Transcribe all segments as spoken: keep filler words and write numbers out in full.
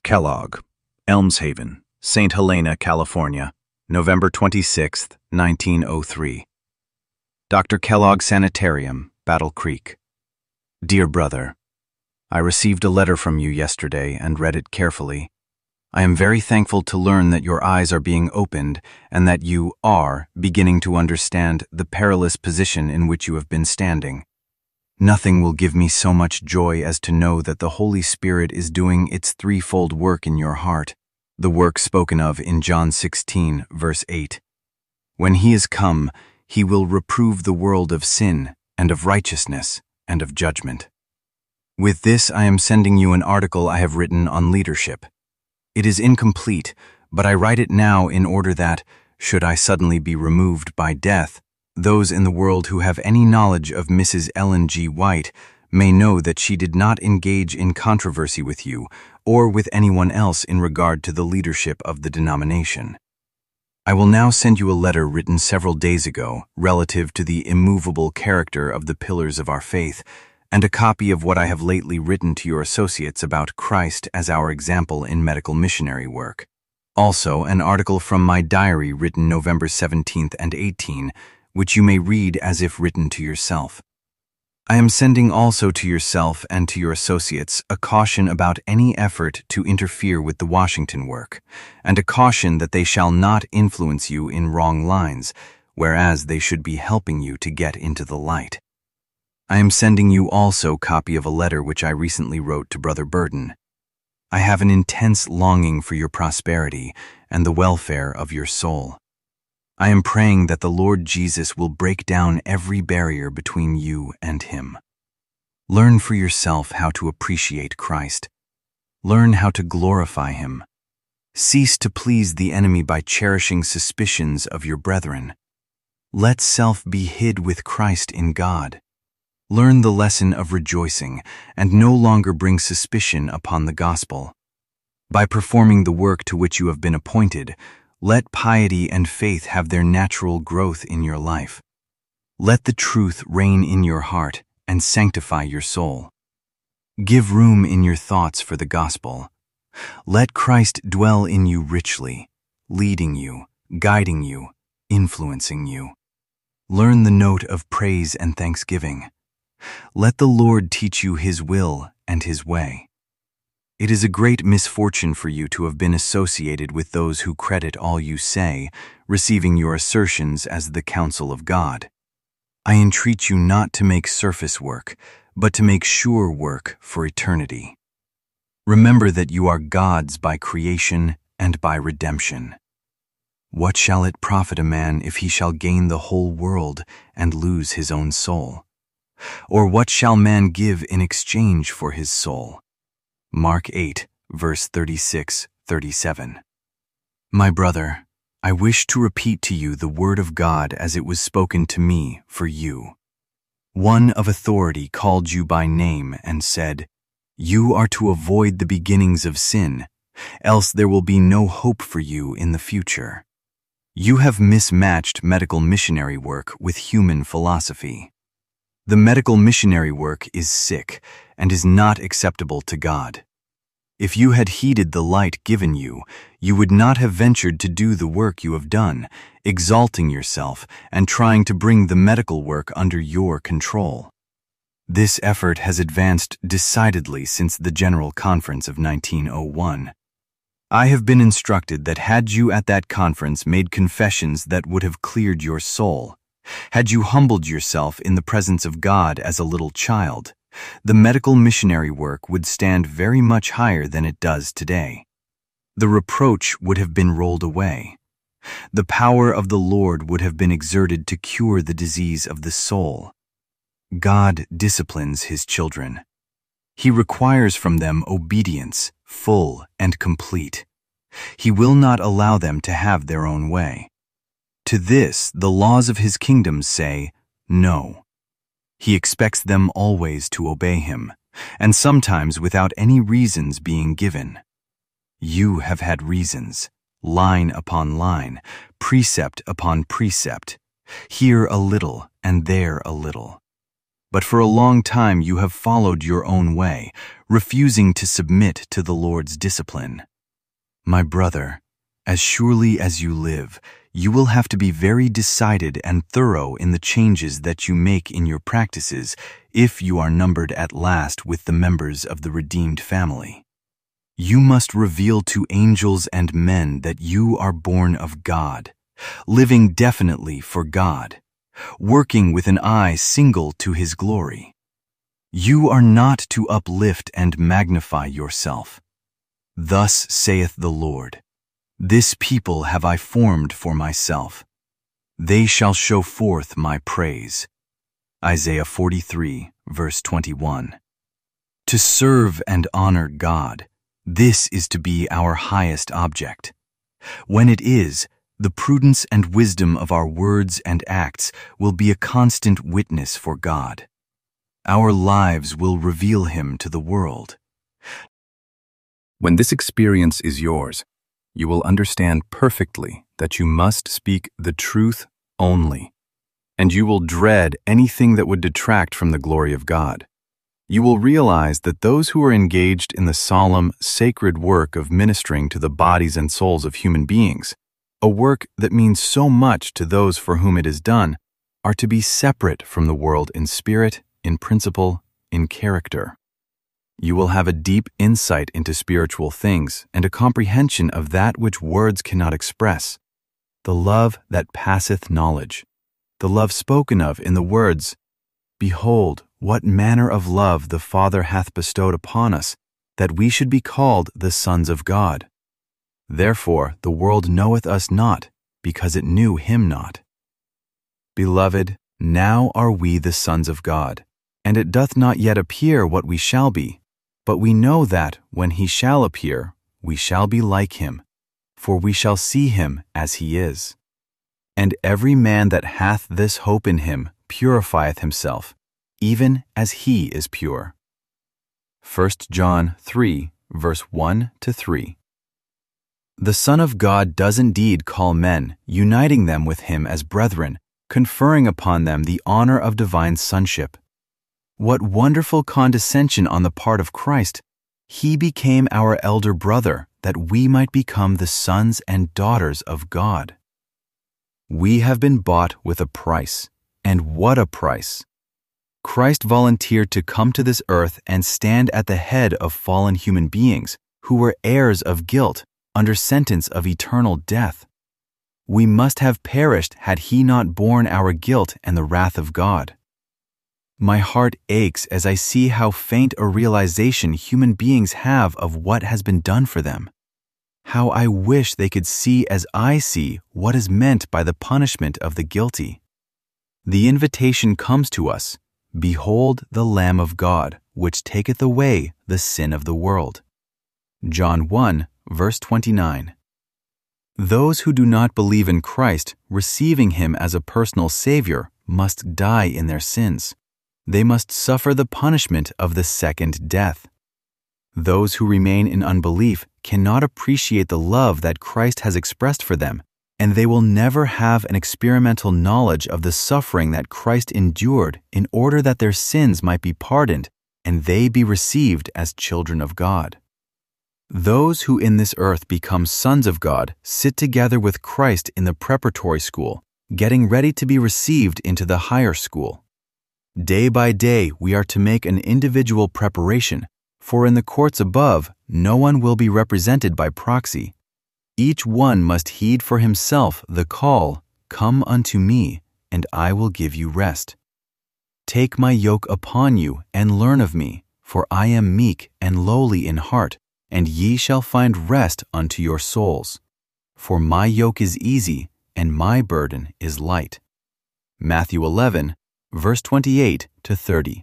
Kellogg, Elmshaven, Saint Helena, California, November twenty-sixth, nineteen oh three. Doctor Kellogg Sanitarium, Battle Creek. Dear Brother, I received a letter from you yesterday and read it carefully. I am very thankful to learn that your eyes are being opened and that you are beginning to understand the perilous position in which you have been standing. Nothing will give me so much joy as to know that the Holy Spirit is doing its threefold work in your heart, the work spoken of in John sixteen, verse eight. When he is come, he will reprove the world of sin and of righteousness and of judgment. With this, I am sending you an article I have written on leadership. It is incomplete, but I write it now in order that, should I suddenly be removed by death, those in the world who have any knowledge of Missus Ellen G. White may know that she did not engage in controversy with you or with anyone else in regard to the leadership of the denomination. I will now send you a letter written several days ago relative to the immovable character of the pillars of our faith, and a copy of what I have lately written to your associates about Christ as our example in medical missionary work. Also, an article from my diary written November seventeenth and eighteenth, which you may read as if written to yourself. I am sending also to yourself and to your associates a caution about any effort to interfere with the Washington work, and a caution that they shall not influence you in wrong lines, whereas they should be helping you to get into the light. I am sending you also a copy of a letter which I recently wrote to Brother Burden. I have an intense longing for your prosperity and the welfare of your soul. I am praying that the Lord Jesus will break down every barrier between you and him. Learn for yourself how to appreciate Christ. Learn how to glorify him. Cease to please the enemy by cherishing suspicions of your brethren. Let self be hid with Christ in God. Learn the lesson of rejoicing and no longer bring suspicion upon the gospel. By performing the work to which you have been appointed, let piety and faith have their natural growth in your life. Let the truth reign in your heart and sanctify your soul. Give room in your thoughts for the gospel. Let Christ dwell in you richly, leading you, guiding you, influencing you. Learn the note of praise and thanksgiving. Let the Lord teach you his will and his way. It is a great misfortune for you to have been associated with those who credit all you say, receiving your assertions as the counsel of God. I entreat you not to make surface work, but to make sure work for eternity. Remember that you are God's by creation and by redemption. What shall it profit a man if he shall gain the whole world and lose his own soul? Or what shall man give in exchange for his soul? Mark eight, verse thirty-six, thirty-seven. My brother, I wish to repeat to you the word of God as it was spoken to me for you. One of authority called you by name and said, "You are to avoid the beginnings of sin, else there will be no hope for you in the future." You have mismatched medical missionary work with human philosophy. The medical missionary work is sick and is not acceptable to God. If you had heeded the light given you, you would not have ventured to do the work you have done, exalting yourself and trying to bring the medical work under your control. This effort has advanced decidedly since the General Conference of nineteen oh one. I have been instructed that had you at that conference made confessions that would have cleared your soul, had you humbled yourself in the presence of God as a little child, the medical missionary work would stand very much higher than it does today. The reproach would have been rolled away. The power of the Lord would have been exerted to cure the disease of the soul. God disciplines his children. He requires from them obedience, full and complete. He will not allow them to have their own way. To this, the laws of his kingdom say, no. He expects them always to obey him, and sometimes without any reasons being given. You have had reasons, line upon line, precept upon precept, here a little and there a little. But for a long time you have followed your own way, refusing to submit to the Lord's discipline. My brother, as surely as you live, you will have to be very decided and thorough in the changes that you make in your practices if you are numbered at last with the members of the redeemed family. You must reveal to angels and men that you are born of God, living definitely for God, working with an eye single to His glory. You are not to uplift and magnify yourself. Thus saith the Lord, this people have I formed for myself. They shall show forth my praise. Isaiah forty-three, verse twenty-one. To serve and honor God, this is to be our highest object. When it is, the prudence and wisdom of our words and acts will be a constant witness for God. Our lives will reveal Him to the world. When this experience is yours, you will understand perfectly that you must speak the truth only, and you will dread anything that would detract from the glory of God. You will realize that those who are engaged in the solemn, sacred work of ministering to the bodies and souls of human beings, a work that means so much to those for whom it is done, are to be separate from the world in spirit, in principle, in character. You will have a deep insight into spiritual things and a comprehension of that which words cannot express, the love that passeth knowledge, the love spoken of in the words, Behold, what manner of love the Father hath bestowed upon us, that we should be called the sons of God. Therefore the world knoweth us not, because it knew Him not. Beloved, now are we the sons of God, and it doth not yet appear what we shall be. But we know that, when He shall appear, we shall be like Him, for we shall see Him as He is. And every man that hath this hope in Him purifieth himself, even as He is pure. First John three, verse one to three. The Son of God does indeed call men, uniting them with Him as brethren, conferring upon them the honor of divine sonship. What wonderful condescension on the part of Christ! He became our elder brother, that we might become the sons and daughters of God. We have been bought with a price, and what a price! Christ volunteered to come to this earth and stand at the head of fallen human beings who were heirs of guilt, under sentence of eternal death. We must have perished had He not borne our guilt and the wrath of God. My heart aches as I see how faint a realization human beings have of what has been done for them. How I wish they could see as I see what is meant by the punishment of the guilty. The invitation comes to us, Behold the Lamb of God, which taketh away the sin of the world. John one, verse twenty-nine. Those who do not believe in Christ, receiving Him as a personal Savior, must die in their sins. They must suffer the punishment of the second death. Those who remain in unbelief cannot appreciate the love that Christ has expressed for them, and they will never have an experimental knowledge of the suffering that Christ endured in order that their sins might be pardoned and they be received as children of God. Those who in this earth become sons of God sit together with Christ in the preparatory school, getting ready to be received into the higher school. Day by day we are to make an individual preparation, for in the courts above no one will be represented by proxy. Each one must heed for himself the call, Come unto me, and I will give you rest. Take my yoke upon you, and learn of me, for I am meek and lowly in heart, and ye shall find rest unto your souls. For my yoke is easy, and my burden is light. Matthew eleven, verse twenty-eight to thirty.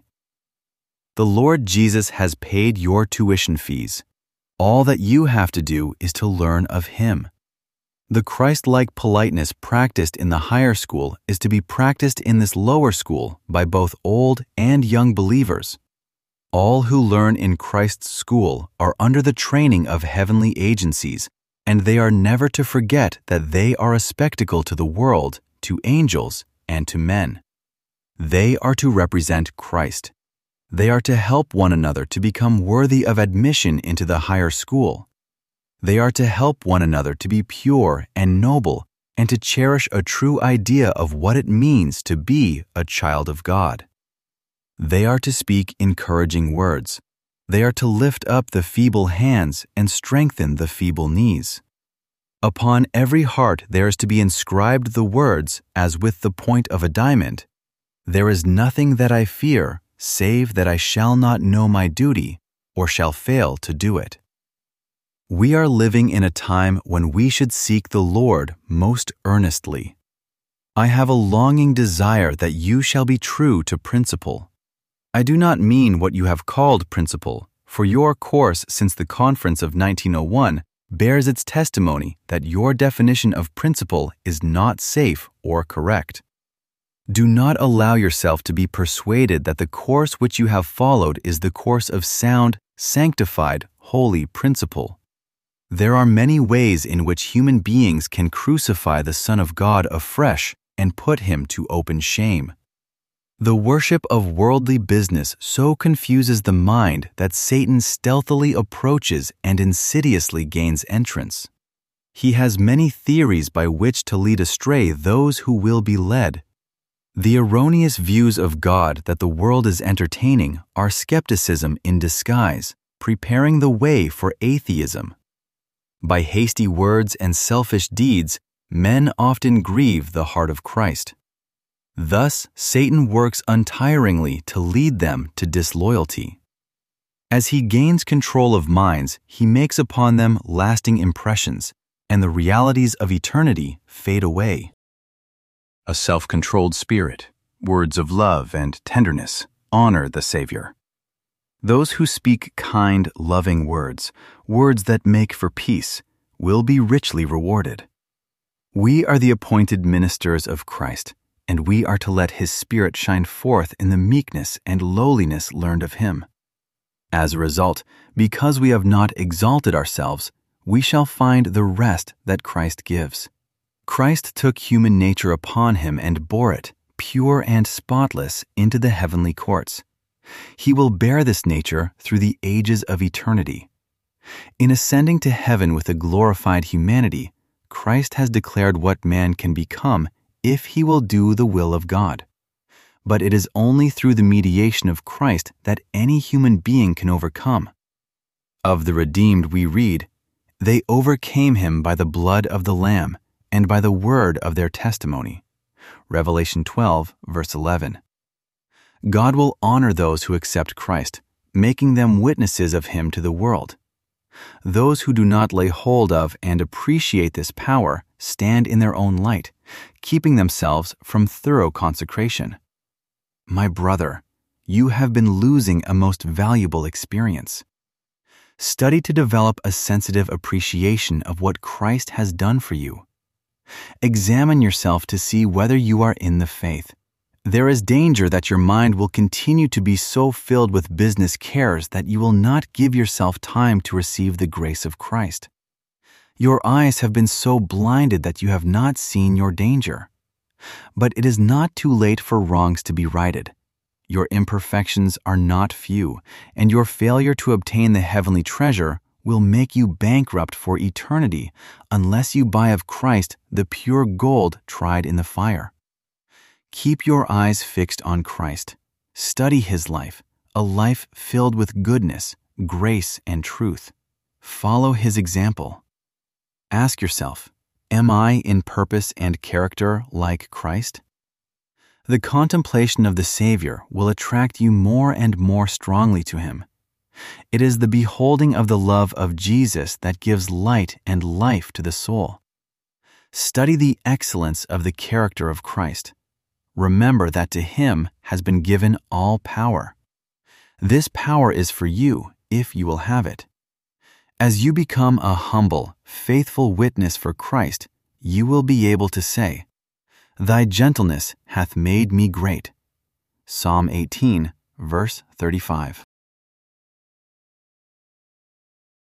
The Lord Jesus has paid your tuition fees. All that you have to do is to learn of Him. The Christ-like politeness practiced in the higher school is to be practiced in this lower school by both old and young believers. All who learn in Christ's school are under the training of heavenly agencies, and they are never to forget that they are a spectacle to the world, to angels, and to men. They are to represent Christ. They are to help one another to become worthy of admission into the higher school. They are to help one another to be pure and noble and to cherish a true idea of what it means to be a child of God. They are to speak encouraging words. They are to lift up the feeble hands and strengthen the feeble knees. Upon every heart there is to be inscribed the words, as with the point of a diamond, "There is nothing that I fear, save that I shall not know my duty, or shall fail to do it." We are living in a time when we should seek the Lord most earnestly. I have a longing desire that you shall be true to principle. I do not mean what you have called principle, for your course since the conference of nineteen oh one bears its testimony that your definition of principle is not safe or correct. Do not allow yourself to be persuaded that the course which you have followed is the course of sound, sanctified, holy principle. There are many ways in which human beings can crucify the Son of God afresh and put him to open shame. The worship of worldly business so confuses the mind that Satan stealthily approaches and insidiously gains entrance. He has many theories by which to lead astray those who will be led. The erroneous views of God that the world is entertaining are skepticism in disguise, preparing the way for atheism. By hasty words and selfish deeds, men often grieve the heart of Christ. Thus, Satan works untiringly to lead them to disloyalty. As he gains control of minds, he makes upon them lasting impressions, and the realities of eternity fade away. A self-controlled spirit, words of love and tenderness, honor the Savior. Those who speak kind, loving words, words that make for peace, will be richly rewarded. We are the appointed ministers of Christ, and we are to let His Spirit shine forth in the meekness and lowliness learned of Him. As a result, because we have not exalted ourselves, we shall find the rest that Christ gives. Christ took human nature upon Him and bore it, pure and spotless, into the heavenly courts. He will bear this nature through the ages of eternity. In ascending to heaven with a glorified humanity, Christ has declared what man can become if he will do the will of God. But it is only through the mediation of Christ that any human being can overcome. Of the redeemed we read, "They overcame him by the blood of the Lamb and by the word of their testimony." Revelation twelve, verse eleven. God will honor those who accept Christ, making them witnesses of Him to the world. Those who do not lay hold of and appreciate this power stand in their own light, keeping themselves from thorough consecration. My brother, you have been losing a most valuable experience. Study to develop a sensitive appreciation of what Christ has done for you. Examine yourself to see whether you are in the faith. There is danger that your mind will continue to be so filled with business cares that you will not give yourself time to receive the grace of Christ. Your eyes have been so blinded that you have not seen your danger. But it is not too late for wrongs to be righted. Your imperfections are not few, and your failure to obtain the heavenly treasure will make you bankrupt for eternity unless you buy of Christ the pure gold tried in the fire. Keep your eyes fixed on Christ. Study His life, a life filled with goodness, grace, and truth. Follow His example. Ask yourself, am I in purpose and character like Christ? The contemplation of the Savior will attract you more and more strongly to Him. It is the beholding of the love of Jesus that gives light and life to the soul. Study the excellence of the character of Christ. Remember that to Him has been given all power. This power is for you if you will have it. As you become a humble, faithful witness for Christ, you will be able to say, "Thy gentleness hath made me great." Psalm eighteen, verse thirty-five.